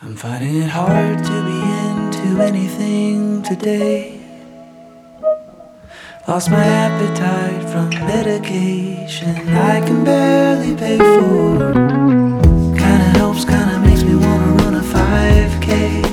I'm finding it hard to be into anything today. Lost my appetite from medication I can barely pay for. Kinda helps, kinda makes me wanna run a 5K.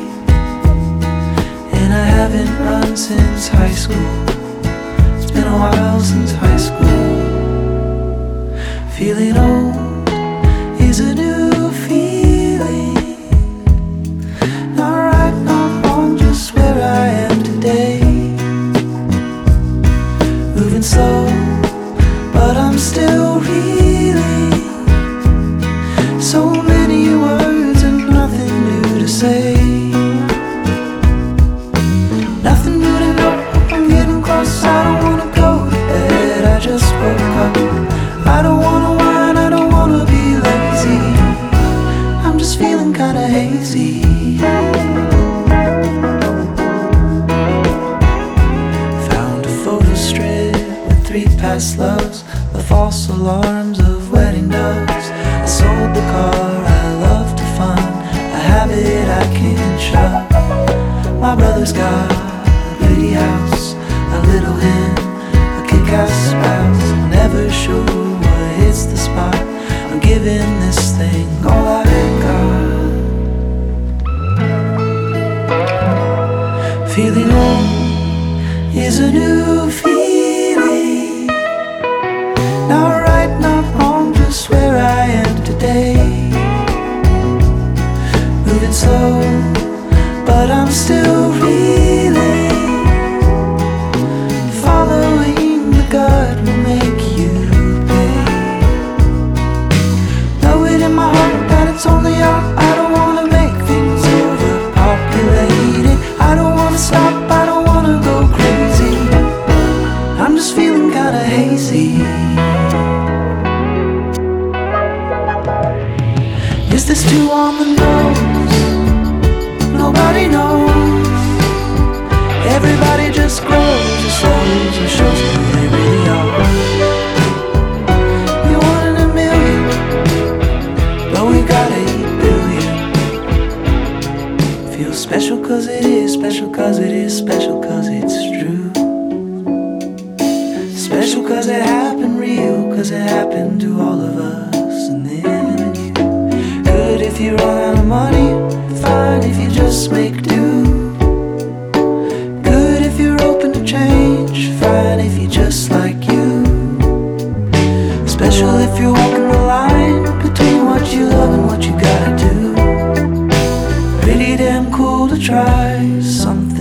And I haven't run since high school. It's been a while since high school. Feeling old is a new feeling. Not right, not wrong, just where I am today. Moving slow, but I'm still reeling. So many words and nothing new to say. Nothing new to know, I'm getting close. I don't wanna go to bed, I just woke up. I don't wanna whine, I don't wanna be lazy. I'm just feeling kinda hazy. Found a photo strip with 3 past loves, the false alarms of wedding doves. I sold the car I love to fund, a habit I can't shove. My brother's got a pretty house, a little hen, a kick-ass spouse. I'm never sure what hits the spot. I'm giving this thing all I got. Feeling old is a new feeling. Not right, not wrong, just where I am today. Moving slow, but I'm still reeling. Following the gut will make you pay. Know it in my heart that it's only art. I don't wanna make things overpopulated. I don't wanna stop, I don't wanna go crazy. I'm just feeling kinda hazy. Is this too on the nose? Nobody knows. Everybody just grows or slows or shows who they really are. You're one in a million, but we got 8 billion. Feels special cause it is special, cause it is special, cause it's true. Special cause it happened, real cause it happened to all of us. And then you, good if you run out of money, fine if you just make do. Good if you're open to change, fine if you just like you. Special if you're walking the line between what you love and what you gotta do. Pretty damn cool to try something